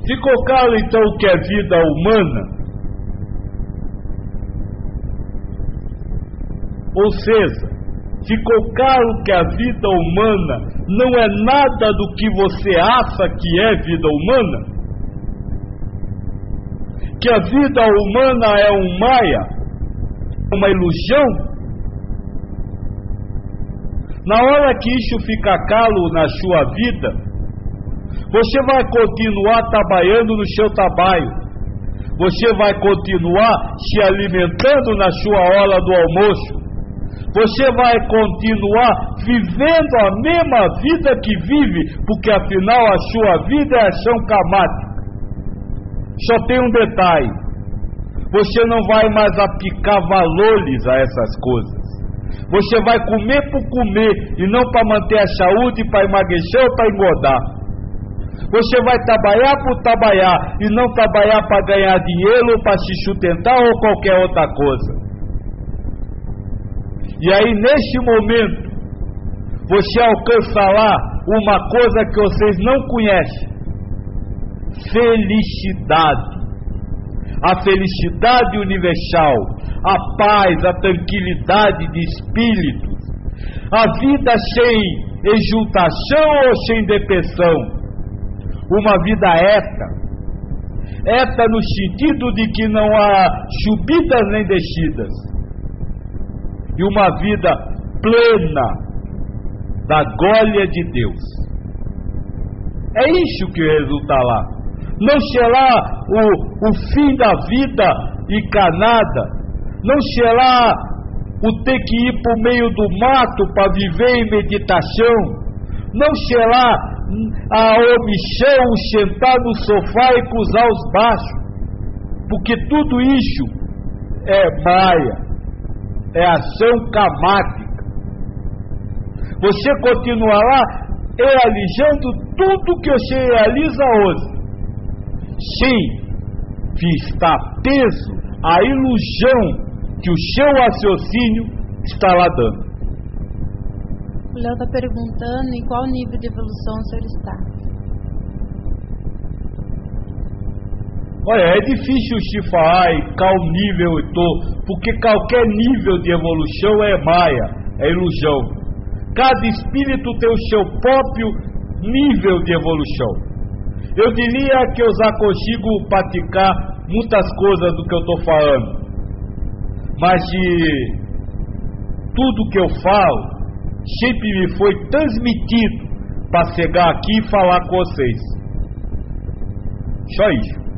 Ficou claro então o que é vida humana? Ou seja, ficou claro que a vida humana não é nada do que você acha que é vida humana? Que a vida humana é um maia, uma ilusão? Na hora que isso fica claro na sua vida, você vai continuar trabalhando no seu trabalho, você vai continuar se alimentando na sua hora do almoço, você vai continuar vivendo a mesma vida que vive, porque afinal a sua vida é ação karmática. Só tem um detalhe: você não vai mais aplicar valores a essas coisas. Você vai comer por comer e não para manter a saúde, para emagrecer ou para engordar. Você vai trabalhar por trabalhar e não trabalhar para ganhar dinheiro ou para se sustentar ou qualquer outra coisa. E aí, neste momento, você alcançará uma coisa que vocês não conhecem: felicidade. A felicidade universal, a paz, a tranquilidade de espírito, a vida sem exultação ou sem depressão, uma vida eta no sentido de que não há subidas nem descidas, e uma vida plena da glória de Deus. É isso que resulta lá. Não será o fim da vida encarnada, não será o ter que ir para o meio do mato para viver em meditação, não será a omissão, sentar no sofá e cruzar os braços, porque tudo isso é maia, é ação karmática. Você continuará realizando tudo que você realiza hoje, sem estar preso à ilusão que o seu raciocínio está lá dando. O Léo está perguntando em qual nível de evolução o senhor está. Olha, é difícil se falar em qual nível eu estou, porque qualquer nível de evolução é maia, é ilusão. Cada espírito tem o seu próprio nível de evolução. Eu diria que eu já consigo praticar muitas coisas do que eu estou falando, mas de tudo que eu falo sempre me foi transmitido para chegar aqui e falar com vocês. Só isso.